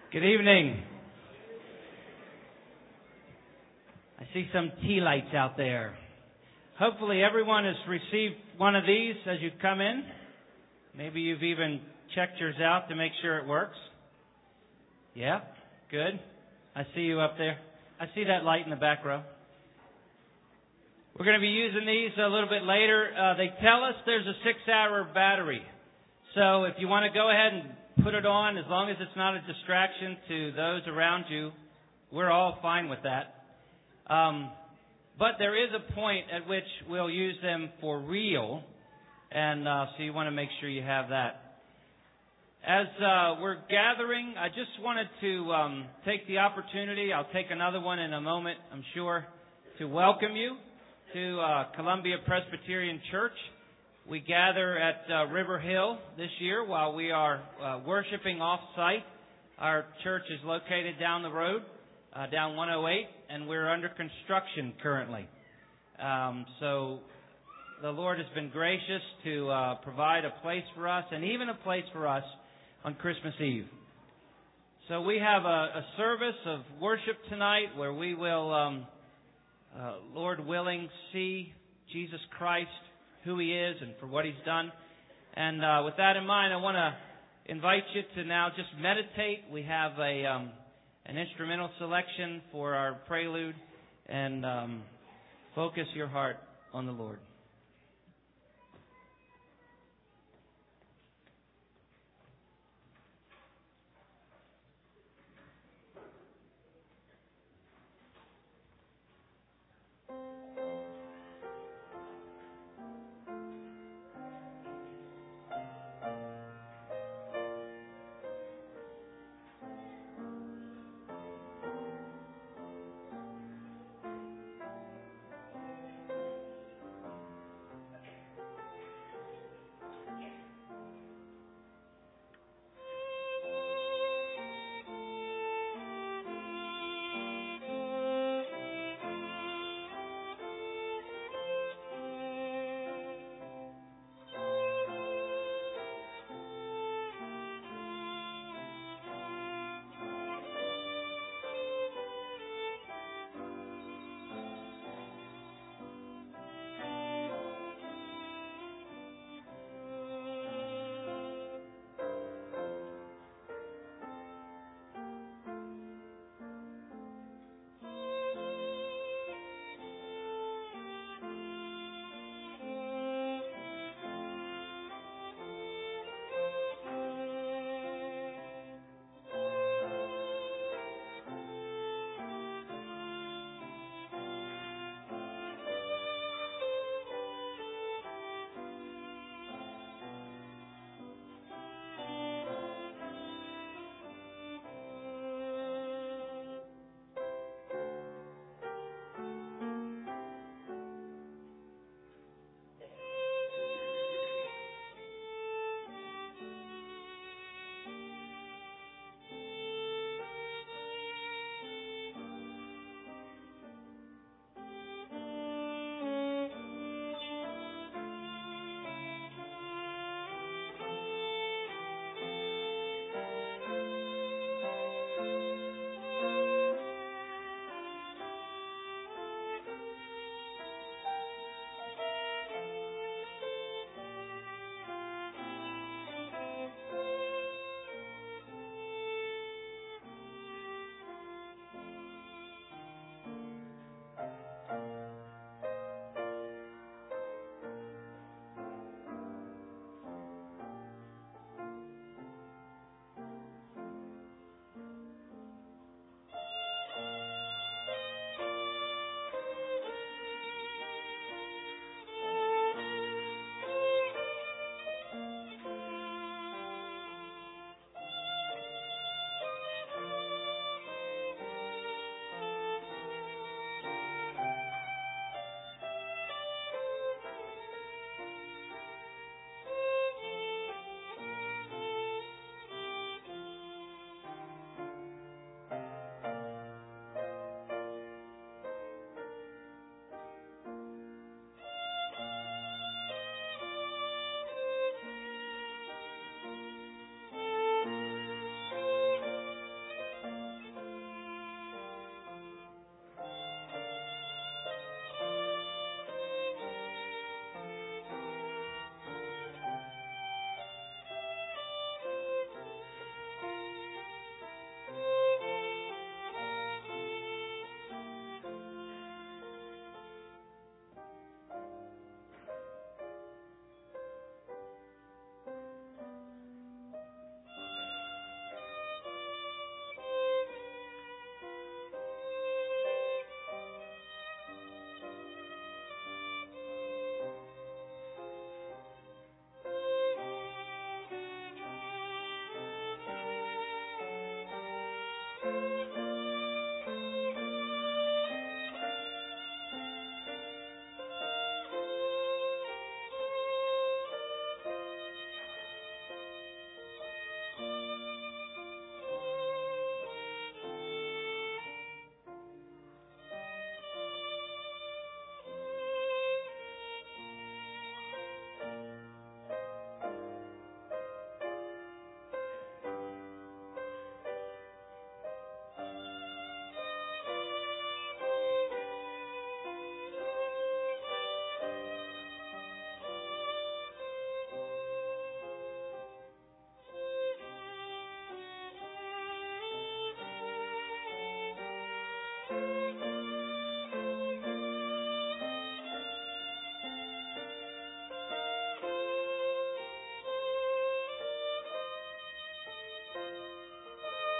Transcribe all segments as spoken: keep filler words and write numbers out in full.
Good evening. I see some tea lights out there. Hopefully everyone has received one of these as you come in. Maybe you've even checked yours out to make sure it works. Yeah, good. I see you up there. I see that light in the back row. We're going to be using these a little bit later. Uh, they tell us there's a six-hour battery. So if you want to go ahead and put it on, as long as it's not a distraction to those around you, we're all fine with that. Um, but there is a point at which we'll use them for real, and uh, so you want to make sure you have that. As uh, we're gathering, I just wanted to um, take the opportunity, I'll take another one in a moment, I'm sure, to welcome you to uh, Columbia Presbyterian Church. We gather at uh, River Hill this year while we are uh, worshiping off-site. Our church is located down the road, uh, down one oh eight, and we're under construction currently. Um, so the Lord has been gracious to uh, provide a place for us, and even a place for us on Christmas Eve. So we have a, a service of worship tonight where we will, um, uh, Lord willing, see Jesus Christ, who He is and for what He's done. And uh, with that in mind, I want to invite you to now just meditate. We have a um, an instrumental selection for our prelude, and um, focus your heart on the Lord.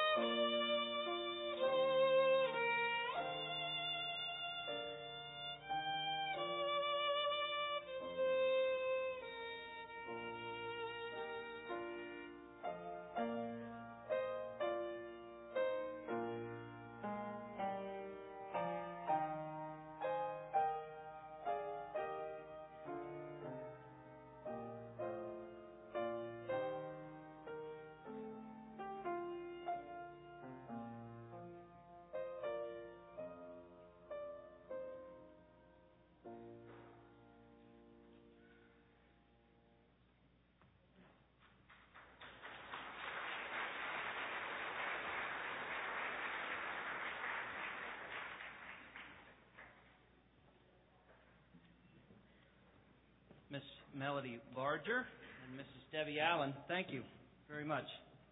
Miss Melody Barger and Missus Debbie Allen, thank you very much.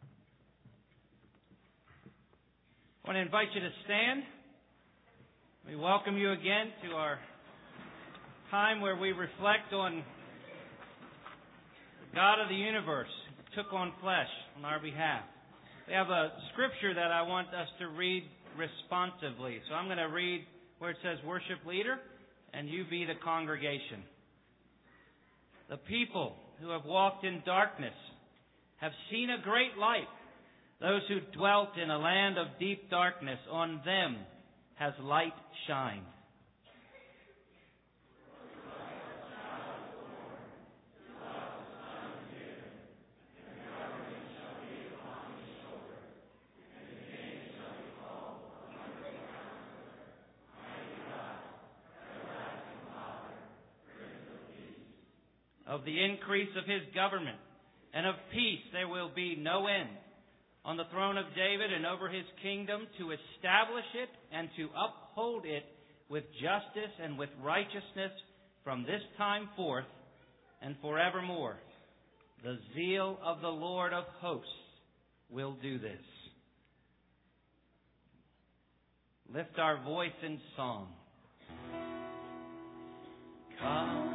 I want to invite you to stand. We welcome you again to our time where we reflect on the God of the universe who took on flesh on our behalf. We have a scripture that I want us to read responsively. So I'm going to read where it says worship leader, and you be the congregation. The people who have walked in darkness have seen a great light. Those who dwelt in a land of deep darkness, on them has light shined. Of the increase of his government and of peace there will be no end, on the throne of David and over his kingdom, to establish it and to uphold it with justice and with righteousness from this time forth and forevermore. The zeal of the Lord of hosts will do this. Lift our voice in song. Come.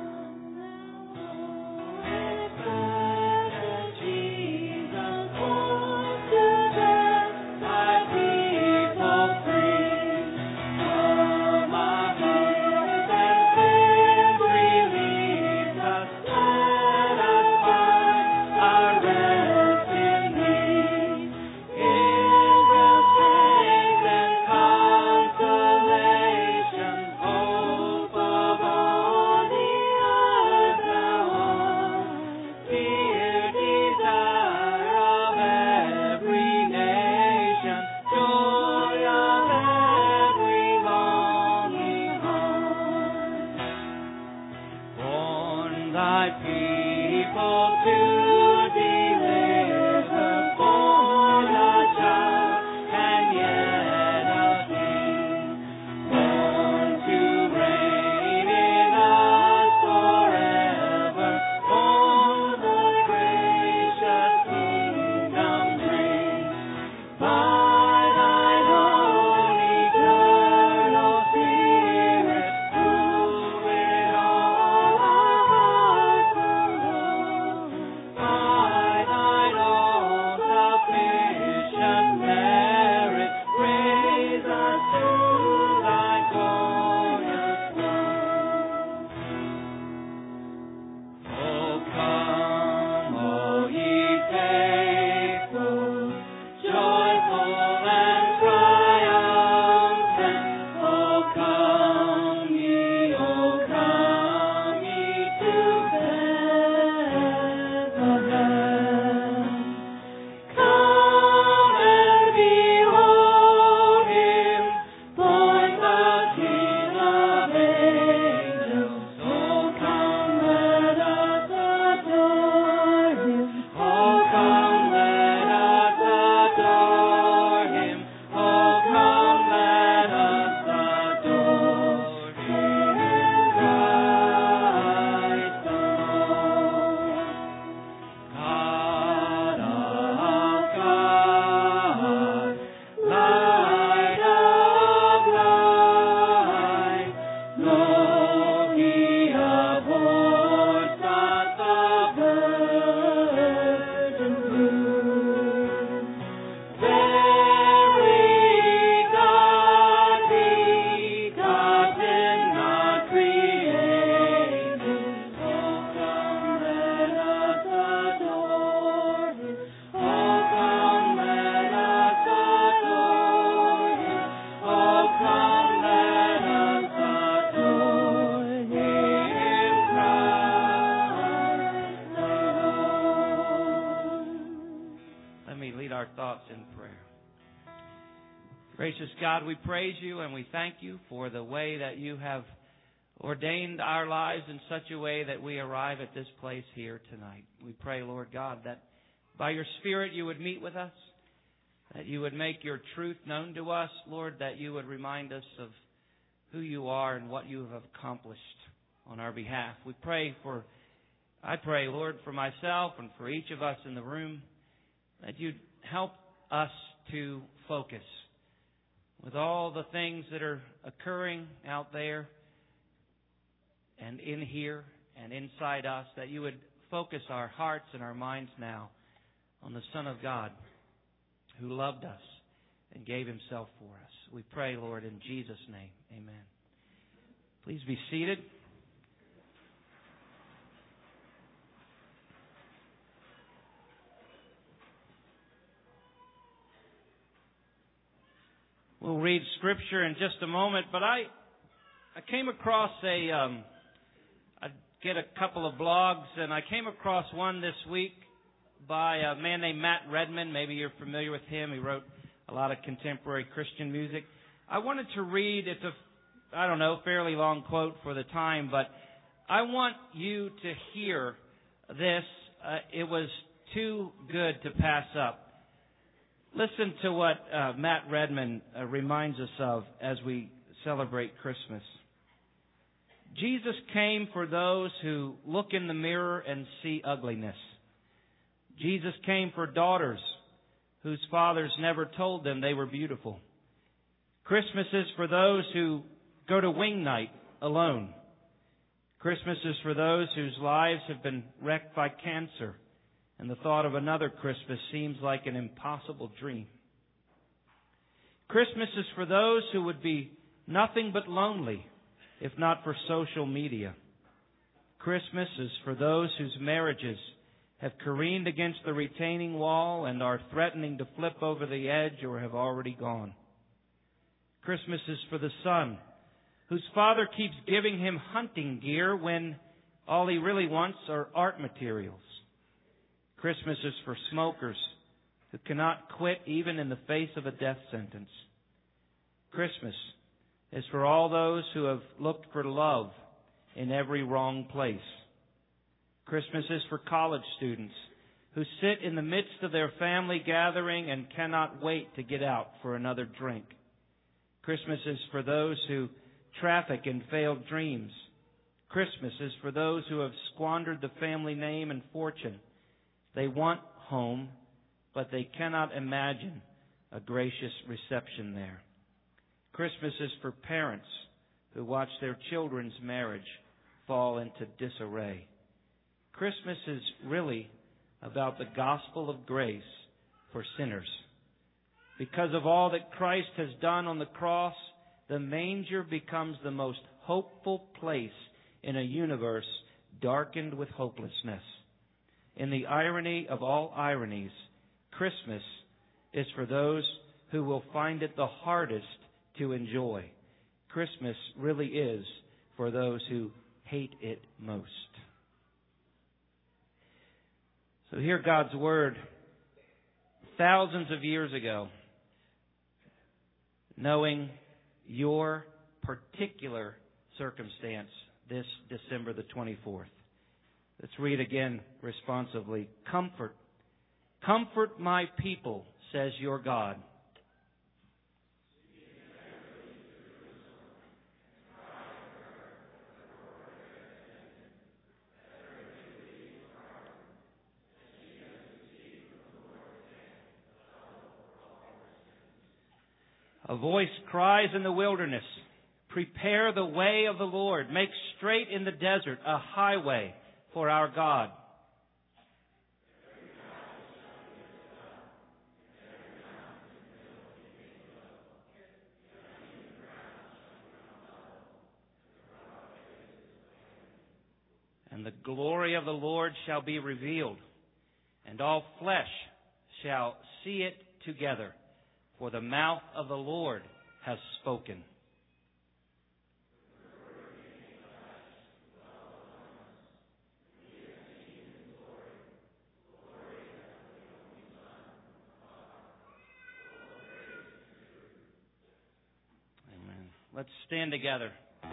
Hope of all the in prayer. Gracious God, we praise you and we thank you for the way that you have ordained our lives in such a way that we arrive at this place here tonight. We pray, Lord God, that by your Spirit you would meet with us, that you would make your truth known to us, Lord, that you would remind us of who you are and what you have accomplished on our behalf. We pray for, I pray, Lord, for myself and for each of us in the room, that you'd help us to focus with all the things that are occurring out there and in here and inside us, that you would focus our hearts and our minds now on the Son of God who loved us and gave himself for us. We pray, Lord, in Jesus' name. Amen. Please be seated. We'll read Scripture in just a moment, but I I came across a, um, I get a couple of blogs, and I came across one this week by a man named Matt Redman. Maybe you're familiar with him. He wrote a lot of contemporary Christian music. I wanted to read, it's a, I don't know, fairly long quote for the time, but I want you to hear this. Uh, it was too good to pass up. Listen to what uh, Matt Redman uh, reminds us of as we celebrate Christmas. Jesus came for those who look in the mirror and see ugliness. Jesus came for daughters whose fathers never told them they were beautiful. Christmas is for those who go to wing night alone. Christmas is for those whose lives have been wrecked by cancer, and the thought of another Christmas seems like an impossible dream. Christmas is for those who would be nothing but lonely if not for social media. Christmas is for those whose marriages have careened against the retaining wall and are threatening to flip over the edge or have already gone. Christmas is for the son whose father keeps giving him hunting gear when all he really wants are art materials. Christmas is for smokers who cannot quit even in the face of a death sentence. Christmas is for all those who have looked for love in every wrong place. Christmas is for college students who sit in the midst of their family gathering and cannot wait to get out for another drink. Christmas is for those who traffic in failed dreams. Christmas is for those who have squandered the family name and fortune. They want home, but they cannot imagine a gracious reception there. Christmas is for parents who watch their children's marriage fall into disarray. Christmas is really about the gospel of grace for sinners. Because of all that Christ has done on the cross, the manger becomes the most hopeful place in a universe darkened with hopelessness. In the irony of all ironies, Christmas is for those who will find it the hardest to enjoy. Christmas really is for those who hate it most. So hear God's word thousands of years ago, knowing your particular circumstance this December the twenty-fourth. Let's read again responsively. Comfort, comfort my people, says your God. A voice cries in the wilderness, prepare the way of the Lord, make straight in the desert a highway for our God. And the glory of the Lord shall be revealed, and all flesh shall see it together. For the mouth of the Lord has spoken. Let's stand together.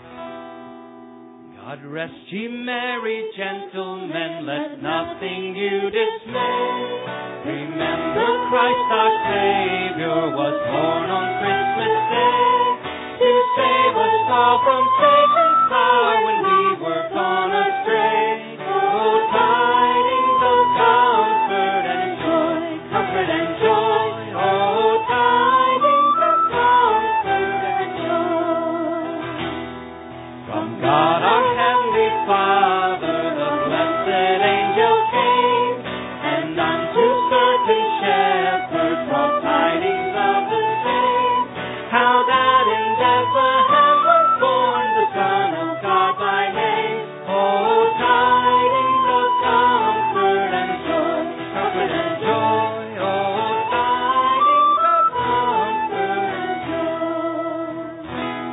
God rest ye merry gentlemen, let nothing you dismay. Remember Christ our Savior was born on Christmas Day to save us all from Satan's power when we were gone astray. Oh, tidings of comfort and joy, comfort and joy. Oh, tidings of comfort and joy. From God our Heavenly Father, the blessed angel came, and unto certain shepherds brought tidings of the same, how that in Bethlehem was born the Son of God by name. Oh, tidings of comfort and joy, comfort and joy. Oh, tidings of comfort and joy.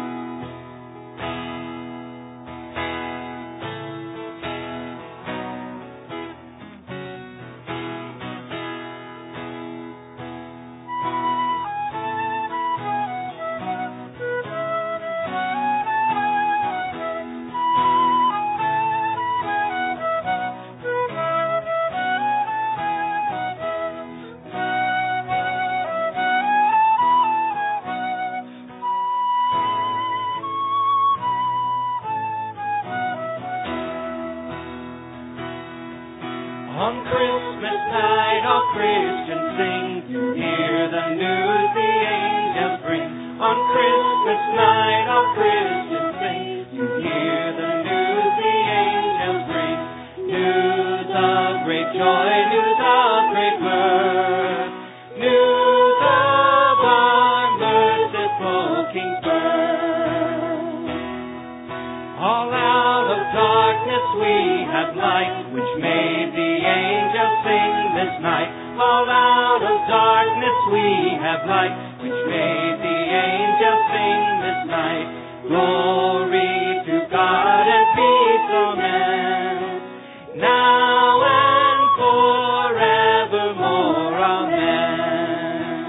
On Christmas night all Christians sing to hear the news the angels bring. On Christmas night all Christians sing to hear the news the angels bring. News of great joy, news of great birth, news of our merciful King's birth. All out of darkness we have light, which made the angels sing this night. All out of darkness we have light, which made the angels sing this night. Glory to God and peace on men, now and forevermore. Amen.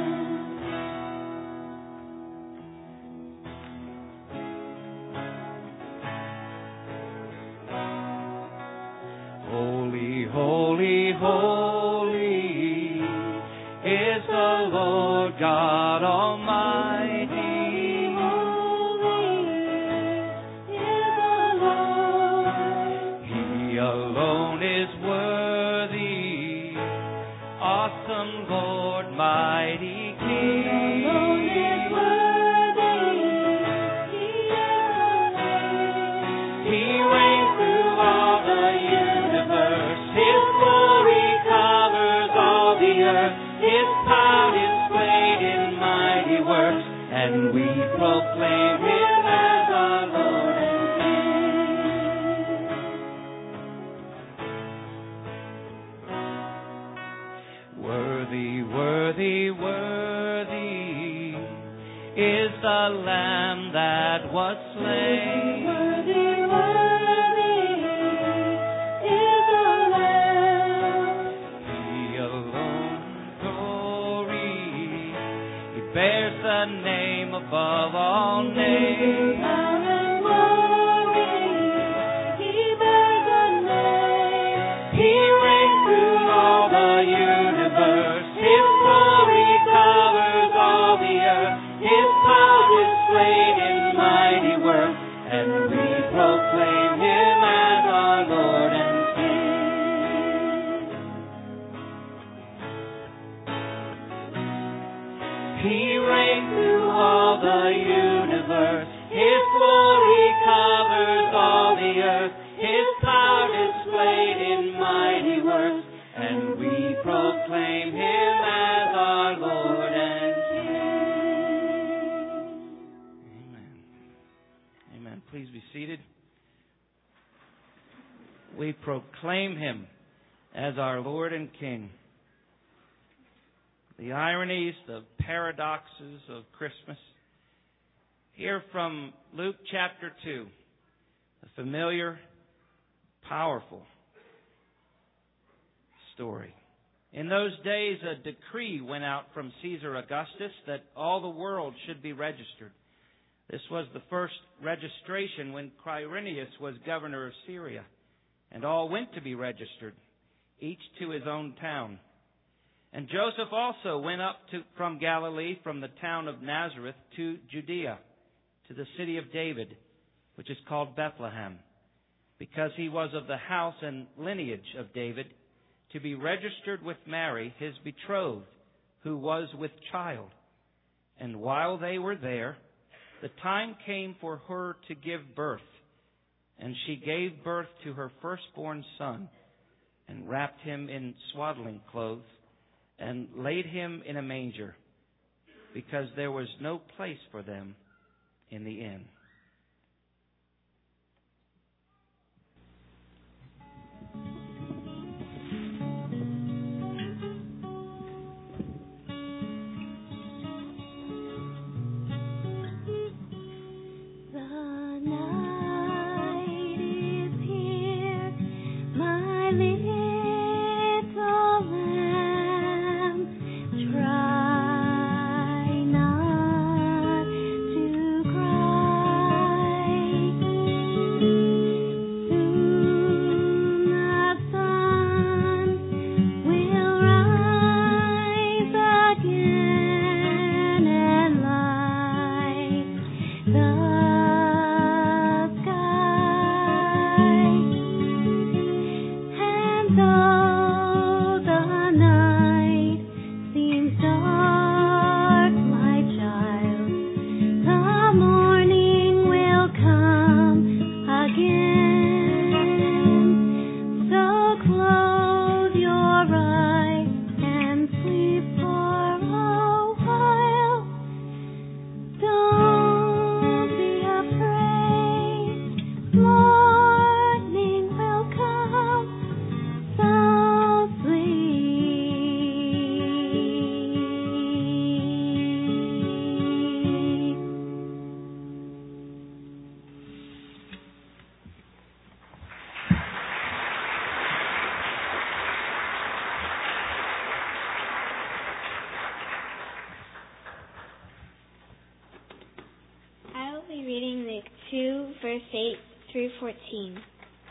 Holy, holy, holy is the Lord God Almighty. Holy is the Lord. He alone is worthy, awesome Lord, mighty King. He alone is worthy. He is the He reigns through all the universe. His glory covers all the earth. His power displayed in mighty works, and we proclaim Him as our Lord and King. Worthy, worthy, worthy is the Lamb that was slain. Worthy, worthy is the Lamb. He alone glory. He bears the name above all names. And glory. He bears the name. He reigns through all the universe. His glory covers all the earth. His power displayed in mighty works, and we proclaim Him as our Lord and King. He reigns through all the universe. His glory covers all the earth. His power displayed in mighty works, and we proclaim Him as our Lord and King. Amen. Amen. Please be seated. We proclaim Him as our Lord and King. The ironies, the paradoxes of Christmas. Hear from Luke chapter two, the familiar, powerful story. In those days, a decree went out from Caesar Augustus that all the world should be registered. This was the first registration when Quirinius was governor of Syria, and all went to be registered, each to his own town. And Joseph also went up to, from Galilee, from the town of Nazareth to Judea, to the city of David, which is called Bethlehem, because he was of the house and lineage of David, to be registered with Mary, his betrothed, who was with child. And while they were there, the time came for her to give birth, and she gave birth to her firstborn son, and wrapped him in swaddling clothes, and laid him in a manger, because there was no place for them in the inn. fourteen.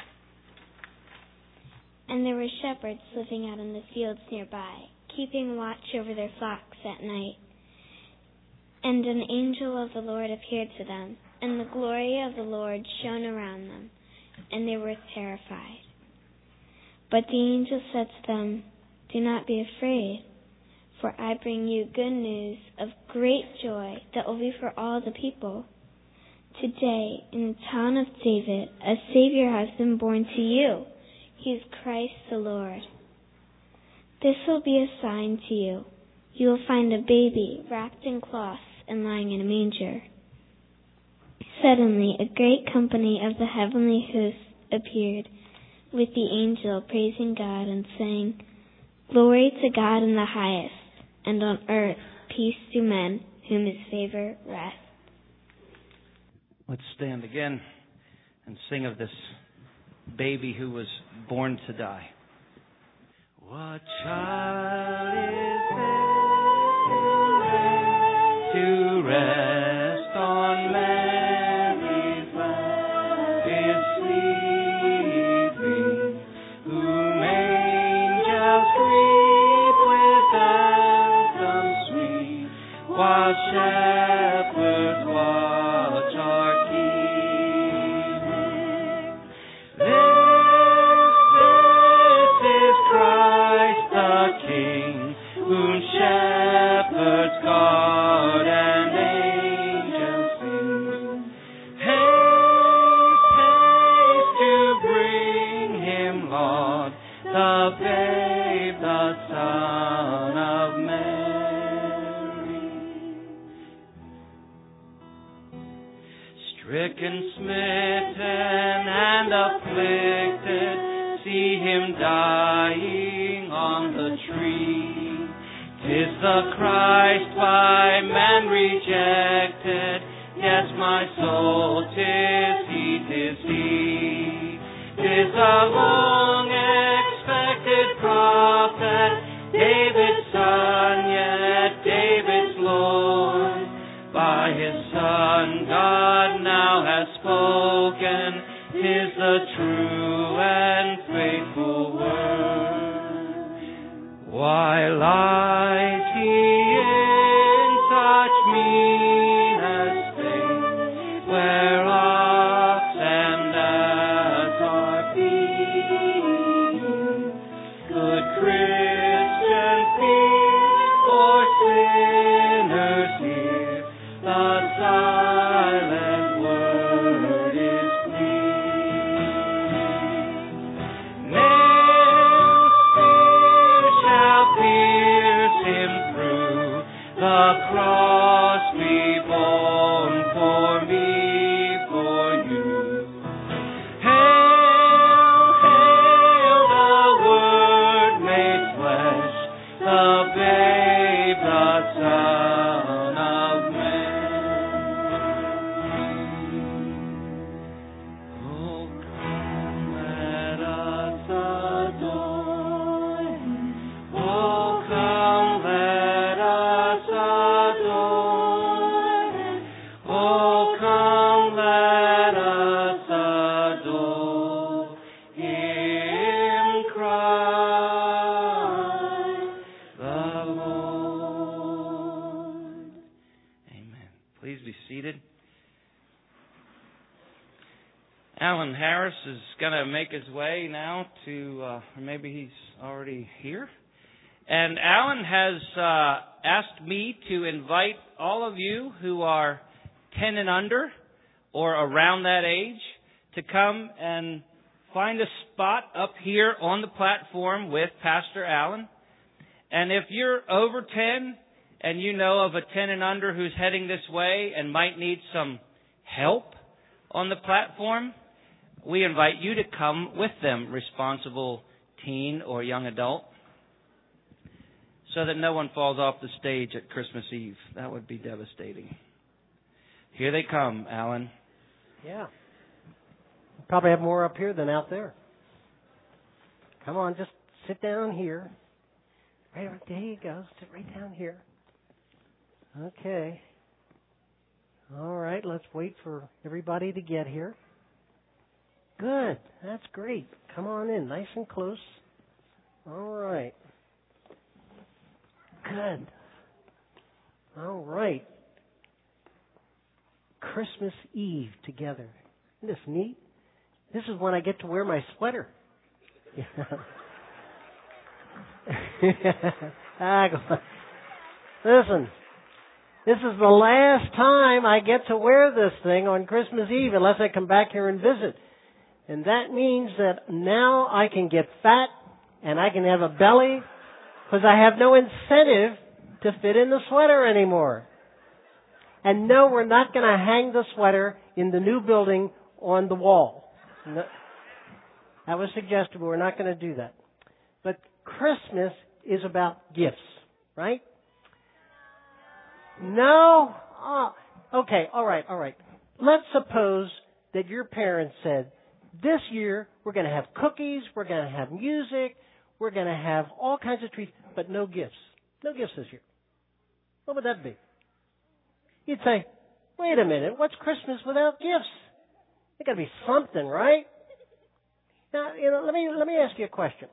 And there were shepherds living out in the fields nearby, keeping watch over their flocks at night. And an angel of the Lord appeared to them, and the glory of the Lord shone around them, and they were terrified. But the angel said to them, "Do not be afraid, for I bring you good news of great joy that will be for all the people. Today, in the town of David, a Savior has been born to you. He is Christ the Lord. This will be a sign to you. You will find a baby wrapped in cloths and lying in a manger." Suddenly, a great company of the heavenly hosts appeared with the angel, praising God and saying, "Glory to God in the highest, and on earth peace to men whom his favor rests." Let's stand again and sing of this baby who was born to die. What child is there to rest on Mary's lap is sleeping, whom angels greet with anthem sweet, while shepherds watch our keeping. This, this is Christ the King, whom shepherds guard and angels sing. Haste, haste to bring him, Lord, the babe, the Son of Mary. Stricken, smitten, and afflicted, see him dying on the tree. 'Tis the Christ by man rejected, yes, my soul, 'tis he, 'tis he. 'Tis the long-expected prophet, David's son, yet David's Lord. by His Son God now has spoken. 'Tis the true and faithful word. Why lies He in such meanest state, where ox and ass are feeding? Good Christian, fear for sinners hear, the silent word is clear. Nail's spear shall pierce Him through, the cross be borne for me, for you. Hail, hail the Word made flesh, the babe, the Son of Man. Oh, come, let us adore Him. Oh, come, let us adore Him. Oh, come, let us adore Him, Christ the Lord. Amen. Please be seated. Alan Harris is going to make his way now to, uh, or maybe he's already here. And Alan has uh, asked me to invite all of you who are ten and under or around that age to come and find a spot up here on the platform with Pastor Alan. And if you're over ten and you know of a ten and under who's heading this way and might need some help on the platform, we invite you to come with them, responsible teen or young adult, so that no one falls off the stage at Christmas Eve. That would be devastating. Here they come, Alan. Yeah. Probably have more up here than out there. Come on, just sit down here. Right, there you go. Sit right down here. Okay. All right, let's wait for everybody to get here. Good. That's great. Come on in, nice and close. All right. Good. All right. Christmas Eve together. Isn't this neat? This is when I get to wear my sweater. Listen, this is the last time I get to wear this thing on Christmas Eve unless I come back here and visit. And that means that now I can get fat and I can have a belly because I have no incentive to fit in the sweater anymore. And no, we're not going to hang the sweater in the new building on the wall. No, that was suggested, but we're not going to do that. But Christmas is about gifts, right? No? Oh, okay, all right, all right. Let's suppose that your parents said, this year we're going to have cookies, we're going to have music, we're going to have all kinds of treats, but no gifts. No gifts this year. What would that be? You'd say, wait a minute, what's Christmas without gifts? There's got to be something, right? Now, you know, let me let me ask you a question.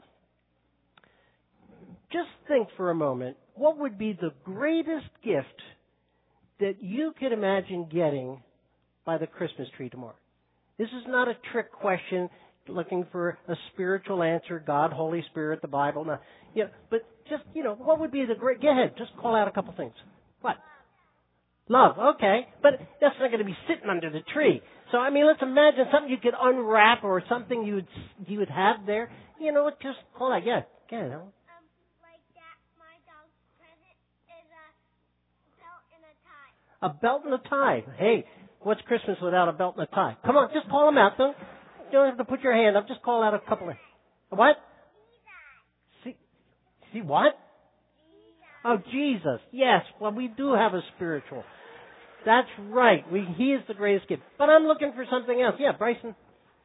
Just think for a moment, what would be the greatest gift that you could imagine getting by the Christmas tree tomorrow? This is not a trick question looking for a spiritual answer, God, Holy Spirit, the Bible. No, you know, but just, you know, what would be the great... Go ahead, just call out a couple things. What? Love, okay. But that's not going to be sitting under the tree. So, I mean, let's imagine something you could unwrap or something you would you would have there. You know, just call out. Yeah, go ahead, Ellen. Um, like that, my dog's present is a belt and a tie. A belt and a tie. Hey, what's Christmas without a belt and a tie? Come on, just call them out. Don't, you don't have to put your hand up. Just call out a couple of... What? See, see what? Oh, Jesus. Yes. Well, we do have a spiritual. That's right. We, he is the greatest gift. But I'm looking for something else. Yeah, Bryson.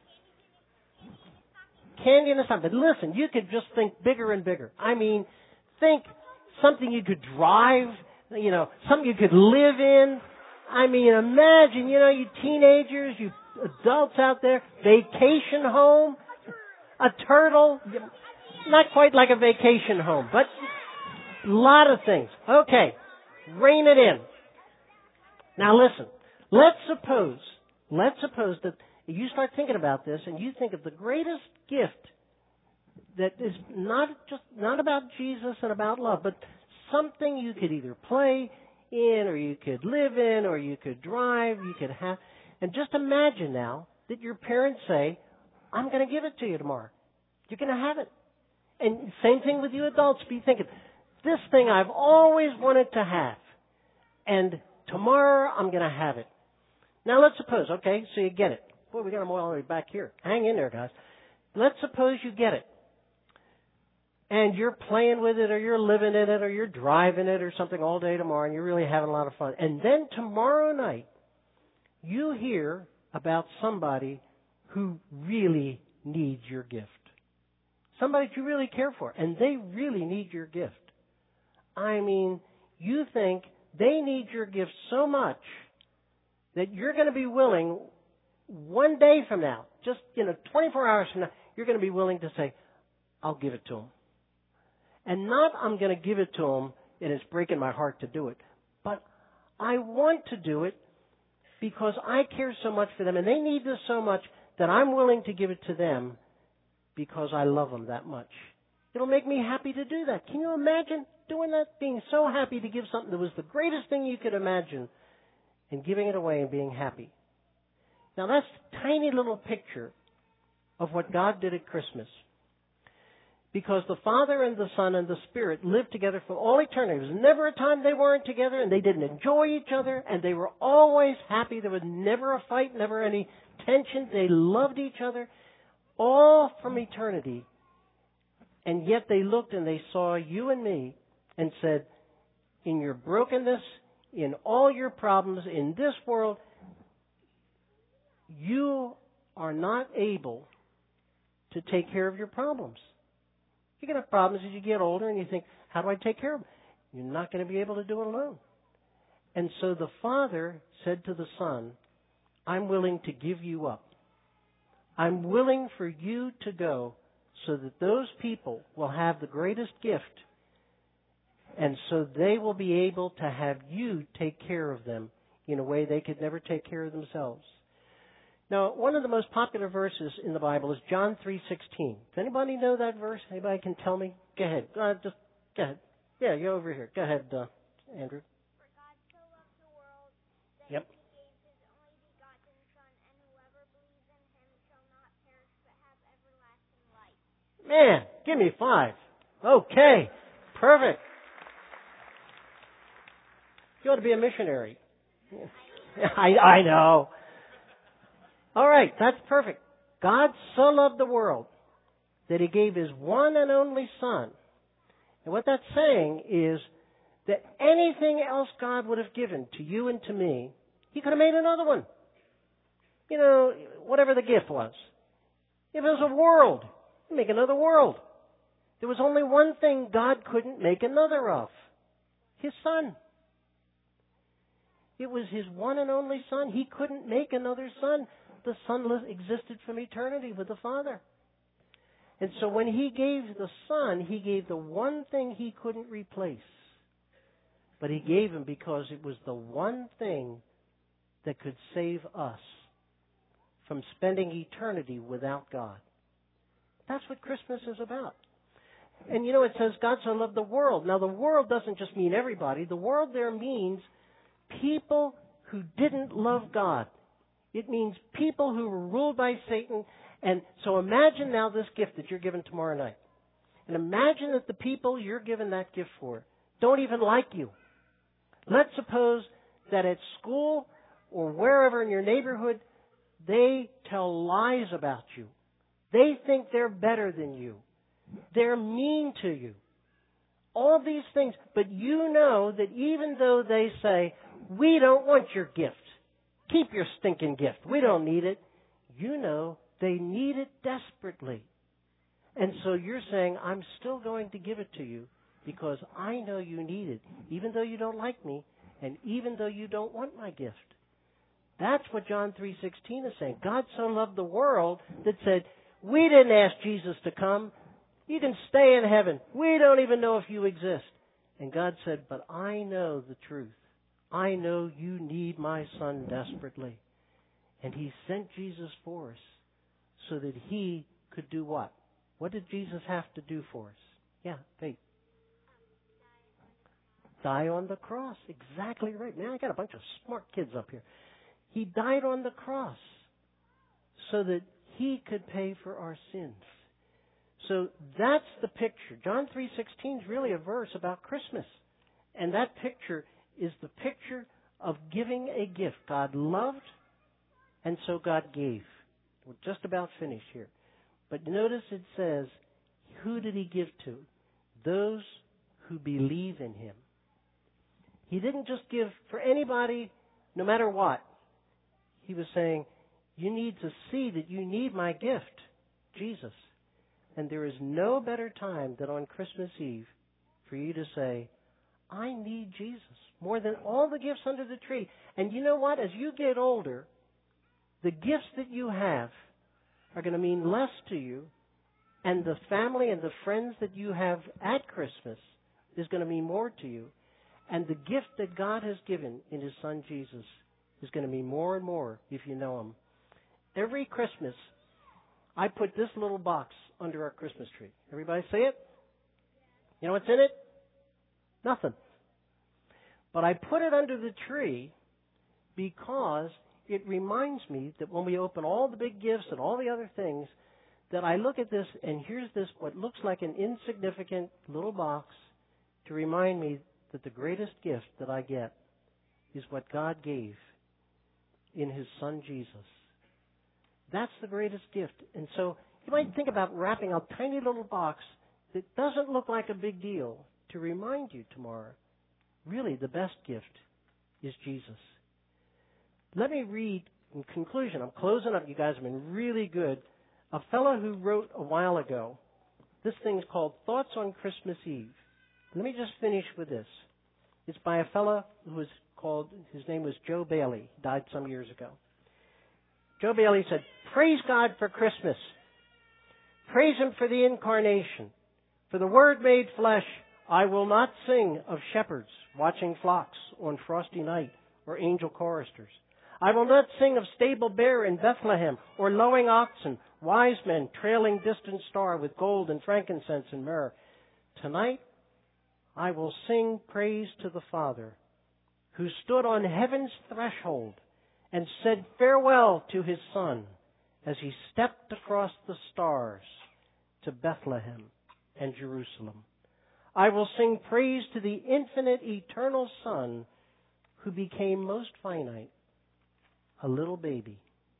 Candy in a stocking. But listen, you could just think bigger and bigger. I mean, think something you could drive, you know, something you could live in. I mean, imagine, you know, you teenagers, you adults out there, vacation home, a turtle, not quite like a vacation home, but a lot of things. Okay, rein it in. Now listen, let's suppose, let's suppose that you start thinking about this and you think of the greatest gift that is not just, not about Jesus and about love, but something you could either play in, or you could live in, or you could drive, you could have. And just imagine now that your parents say, I'm going to give it to you tomorrow. You're going to have it. And same thing with you adults. Be thinking, this thing I've always wanted to have. And tomorrow I'm going to have it. Now let's suppose, okay, so you get it. Boy, we got them all the way back here. Hang in there, guys. Let's suppose you get it. And you're playing with it, or you're living in it, or you're driving it, or something all day tomorrow, and you're really having a lot of fun. And then tomorrow night, you hear about somebody who really needs your gift. Somebody that you really care for, and they really need your gift. I mean, you think they need your gift so much that you're going to be willing, one day from now, just, you know, twenty-four hours from now, you're going to be willing to say, I'll give it to them. And not I'm going to give it to them and it's breaking my heart to do it. But I want to do it because I care so much for them and they need this so much that I'm willing to give it to them because I love them that much. It'll make me happy to do that. Can you imagine doing that? Being so happy to give something that was the greatest thing you could imagine and giving it away and being happy. Now that's a tiny little picture of what God did at Christmas. Because the Father and the Son and the Spirit lived together for all eternity. There was never a time they weren't together and they didn't enjoy each other and they were always happy. There was never a fight, never any tension. They loved each other all from eternity. And yet they looked and they saw you and me and said, in your brokenness, in all your problems in this world, you are not able to take care of your problems. You're going to have problems as you get older and you think, how do I take care of them? You're not going to be able to do it alone. And so the Father said to the Son, I'm willing to give you up. I'm willing for you to go so that those people will have the greatest gift and so they will be able to have you take care of them in a way they could never take care of themselves. Now, one of the most popular verses in the Bible is John three sixteen. Does anybody know that verse? Anybody can tell me? Go ahead. Uh, just go ahead. Yeah, you're over here. Go ahead, uh, Andrew. For God so loved the world that Yep. He gave His only begotten Son, and whoever believes in Him shall not perish but have everlasting life. Man, give me five. Okay, perfect. You ought to be a missionary. I I know. All right, that's perfect. God so loved the world that He gave His one and only Son. And what that's saying is that anything else God would have given to you and to me, He could have made another one. You know, whatever the gift was. If it was a world, He'd make another world. There was only one thing God couldn't make another of. His Son. It was His one and only Son. He couldn't make another Son. The Son existed from eternity with the Father. And so when He gave the Son, He gave the one thing He couldn't replace. But He gave Him because it was the one thing that could save us from spending eternity without God. That's what Christmas is about. And you know, it says God so loved the world. Now the world doesn't just mean everybody. The world there means people who didn't love God. It means people who were ruled by Satan. And so imagine now this gift that you're given tomorrow night. And imagine that the people you're given that gift for don't even like you. Let's suppose that at school or wherever in your neighborhood, they tell lies about you. They think they're better than you. They're mean to you. All these things. But you know that even though they say, we don't want your gift. Keep your stinking gift. We don't need it. You know they need it desperately. And so you're saying, I'm still going to give it to you because I know you need it, even though you don't like me, and even though you don't want my gift. That's what John three sixteen is saying. God so loved the world that said, we didn't ask Jesus to come. You can stay in heaven. We don't even know if you exist. And God said, but I know the truth. I know you need my Son desperately. And He sent Jesus for us so that He could do what? What did Jesus have to do for us? Yeah, Faith. Die on the cross. Exactly right. Man, I got a bunch of smart kids up here. He died on the cross so that He could pay for our sins. So that's the picture. John three sixteen is really a verse about Christmas. And that picture is the picture of giving a gift. God loved, and so God gave. We're just about finished here. But notice it says, who did He give to? Those who believe in Him. He didn't just give for anybody, no matter what. He was saying, you need to see that you need my gift, Jesus. And there is no better time than on Christmas Eve for you to say, I need Jesus more than all the gifts under the tree. And you know what? As you get older, the gifts that you have are going to mean less to you, and the family and the friends that you have at Christmas is going to mean more to you. And the gift that God has given in His Son Jesus is going to mean more and more if you know Him. Every Christmas, I put this little box under our Christmas tree. Everybody see it? You know what's in it? Nothing. But I put it under the tree because it reminds me that when we open all the big gifts and all the other things, that I look at this and here's this, what looks like an insignificant little box, to remind me that the greatest gift that I get is what God gave in His Son Jesus. That's the greatest gift. And so you might think about wrapping a tiny little box that doesn't look like a big deal to remind you tomorrow, really the best gift is Jesus. Let me read, in conclusion, I'm closing up. You guys have been really good. A fellow who wrote a while ago, this thing's called Thoughts on Christmas Eve. Let me just finish with this. It's by a fellow who was called, his name was Joe Bailey. He died some years ago. Joe Bailey said, praise God for Christmas. Praise Him for the incarnation. For the Word made flesh, I will not sing of shepherds watching flocks on frosty night or angel choristers. I will not sing of stable bear in Bethlehem or lowing oxen, wise men trailing distant star with gold and frankincense and myrrh. Tonight, I will sing praise to the Father who stood on heaven's threshold and said farewell to His Son as He stepped across the stars to Bethlehem and Jerusalem. I will sing praise to the infinite, eternal Son who became most finite, a little baby,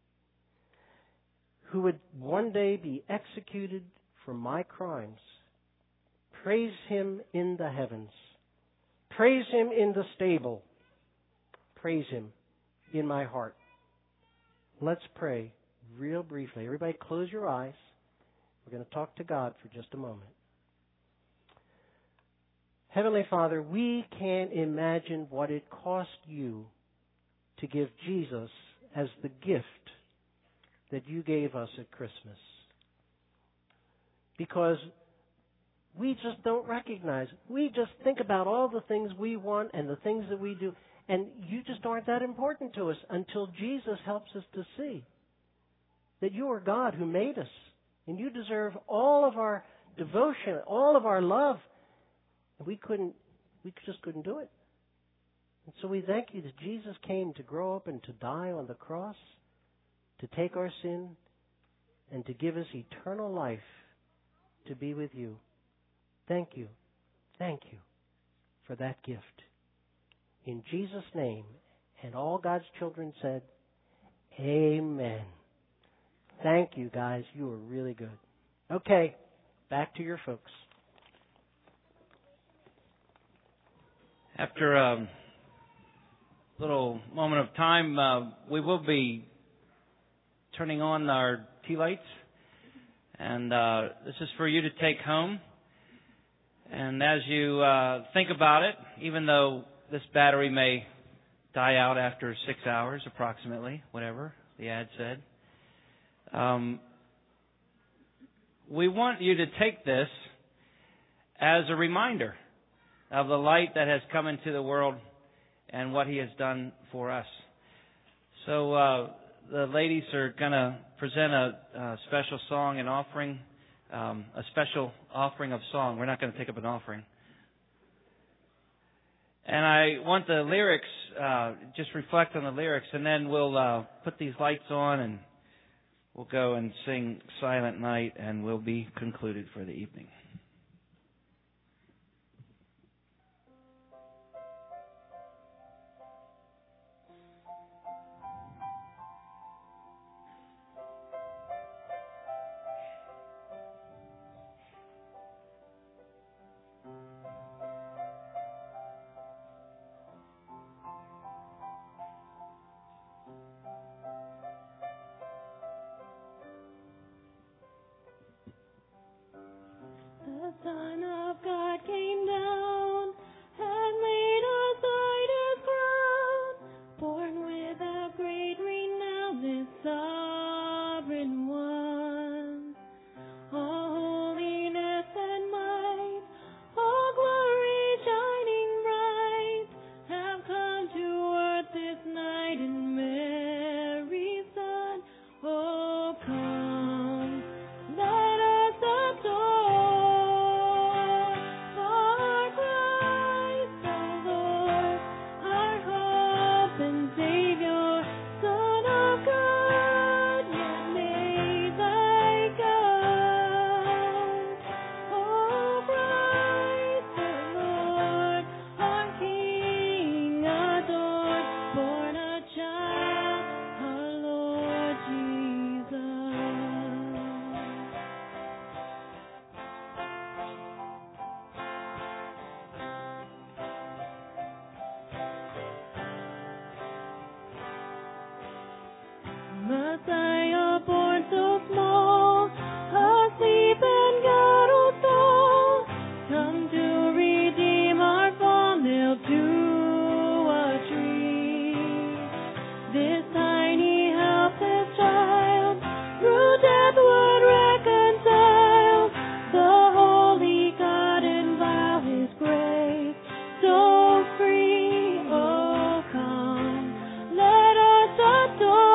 who would one day be executed for my crimes. Praise Him in the heavens. Praise Him in the stable. Praise Him in my heart. Let's pray real briefly. Everybody close your eyes. We're going to talk to God for just a moment. Heavenly Father, we can't imagine what it cost you to give Jesus as the gift that you gave us at Christmas. Because we just don't recognize it. We just think about all the things we want and the things that we do, and you just aren't that important to us until Jesus helps us to see that you are God who made us, and you deserve all of our devotion, all of our love. And we couldn't, we just couldn't do it. And so we thank you that Jesus came to grow up and to die on the cross, to take our sin, and to give us eternal life to be with you. Thank you. Thank you for that gift. In Jesus' name, and all God's children said, amen. Thank you, guys. You were really good. Okay, back to your folks. After a little moment of time, uh, we will be turning on our tea lights. And uh, this is for you to take home. And as you uh, think about it, even though this battery may die out after six hours approximately, whatever the ad said. Um, we want you to take this as a reminder of the light that has come into the world and what He has done for us. So uh, the ladies are going to present a, a special song and offering, um, a special offering of song. We're not going to take up an offering. And I want the lyrics, uh, just reflect on the lyrics, and then we'll uh, put these lights on and we'll go and sing Silent Night, and we'll be concluded for the evening. The Son of God came down and laid aside His crown, born without great renown, this sovereign one. All holiness and might, all glory shining bright, have come to earth this night in Mary's Son. Oh, come, let us adore. Messiah born so small, asleep in God's stall, come to redeem our fall, nailed to a tree. This tiny helpless child, through death would reconcile the holy God and vow His grace so free. Oh, come, let us adore.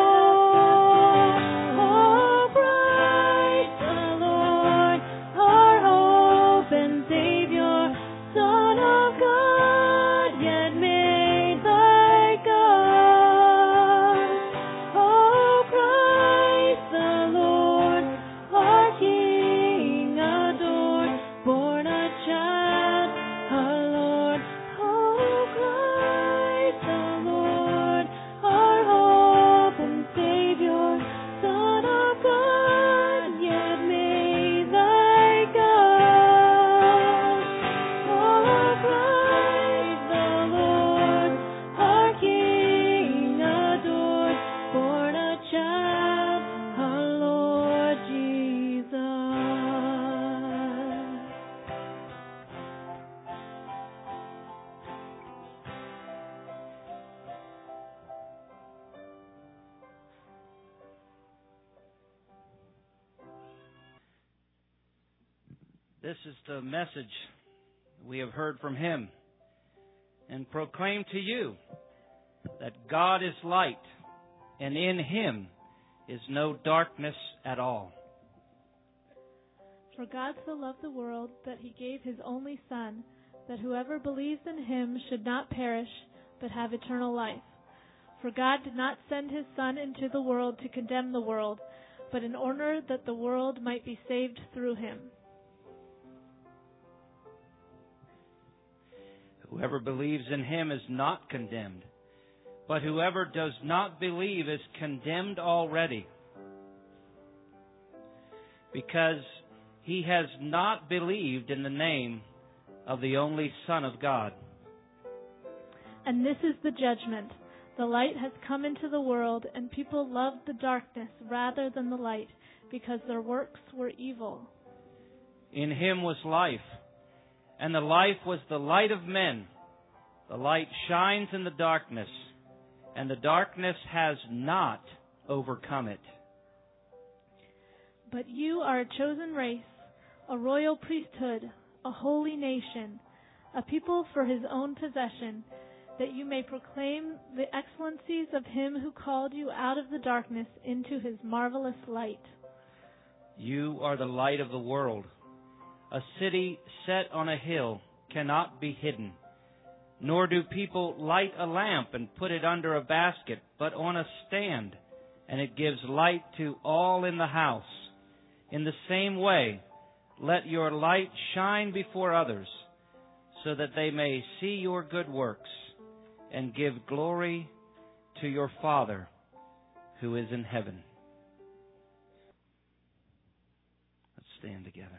This is the message we have heard from Him and proclaim to you that God is light, and in Him is no darkness at all. For God so loved the world that He gave His only Son, that whoever believes in Him should not perish, but have eternal life. For God did not send His Son into the world to condemn the world, but in order that the world might be saved through Him. Whoever believes in Him is not condemned, but whoever does not believe is condemned already, because he has not believed in the name of the only Son of God. And this is the judgment. The light has come into the world, and people loved the darkness rather than the light, because their works were evil. In Him was life, and the life was the light of men. The light shines in the darkness, and the darkness has not overcome it. But you are a chosen race, a royal priesthood, a holy nation, a people for his own possession, that you may proclaim the excellencies of him who called you out of the darkness into his marvelous light. You are the light of the world. A city set on a hill cannot be hidden. Nor do people light a lamp and put it under a basket, but on a stand, and it gives light to all in the house. In the same way, let your light shine before others, so that they may see your good works and give glory to your Father who is in heaven. Let's stand together.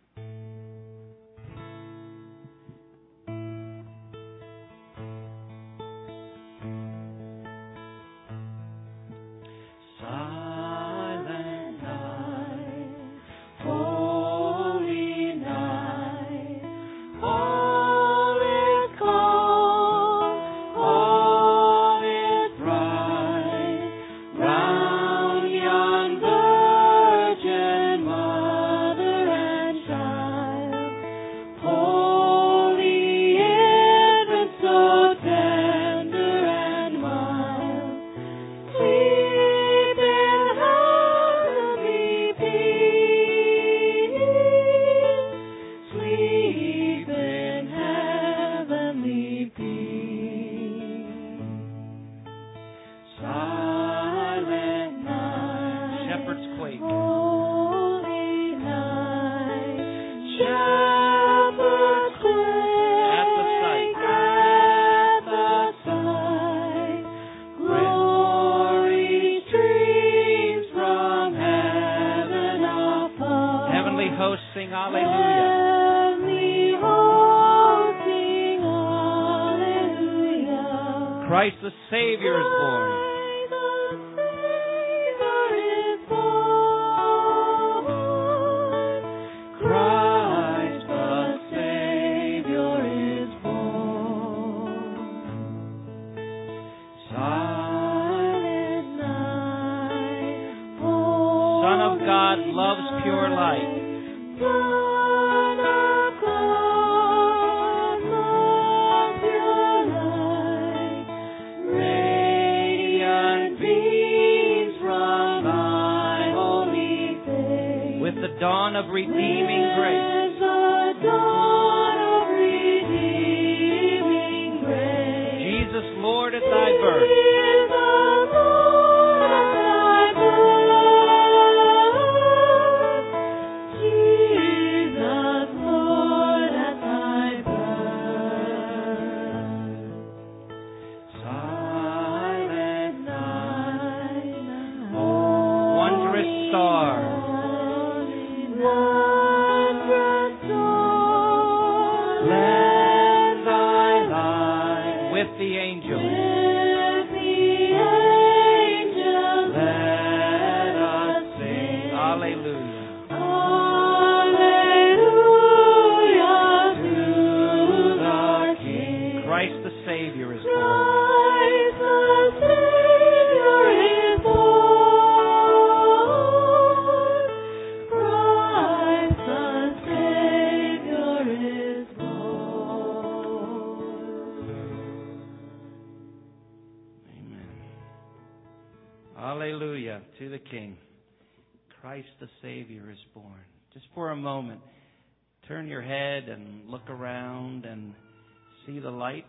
Christ the Savior is born. Christ the Savior is born. Silent night. Son of God loves pure light. Dawn of redeeming grace. The dawn of redeeming grace. Jesus, Lord, at thy birth. Jesus, Lord, at thy birth. Jesus, Lord, at thy birth. Silent night. Wondrous star. Hallelujah to the King. Christ the Savior is born. Just for a moment, turn your head and look around and see the lights.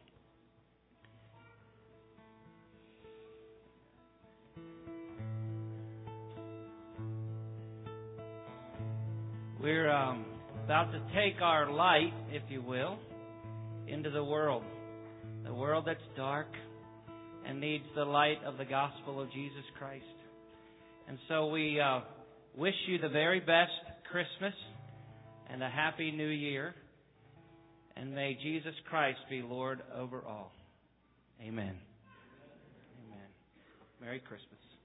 We're um, about to take our light, if you will, into the world. The world that's dark and needs the light of the gospel of Jesus Christ. And so we uh, wish you the very best Christmas and a happy New Year. And may Jesus Christ be Lord over all. Amen. Amen. Merry Christmas.